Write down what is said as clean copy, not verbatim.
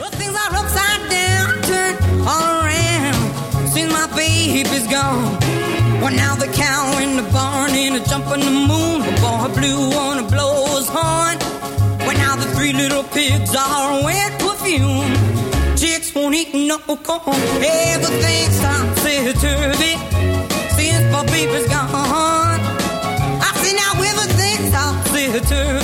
Well, things are upside down, turned all around since my baby's gone. Well, now the cow in the barn and a jump on the moon. The boy blue wanna blow his horn. Well, now the three little pigs are wet perfume. Chicks won't eat no corn. Everything stops turvy since my baby's gone. I see now everything stops turvy